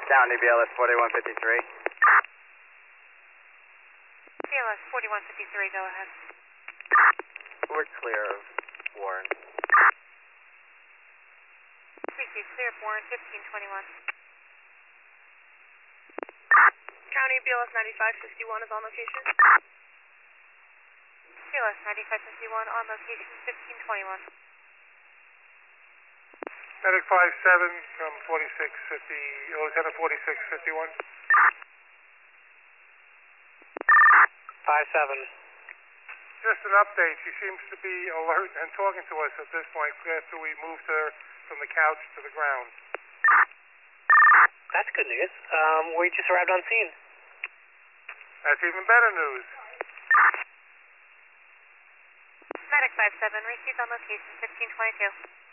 County BLS 4153. BLS 4153, go ahead. We're clear of Warren. Received clear of Warren 1521. County BLS 9561 is on location. BLS 9561 on location 1521. Medic 57 from 4650, Lieutenant 4651. 57. Just an update. She seems to be alert and talking to us at this point after we moved her from the couch to the ground. That's good news. We just arrived on scene. That's even better news. Medic 57 received on location 1522.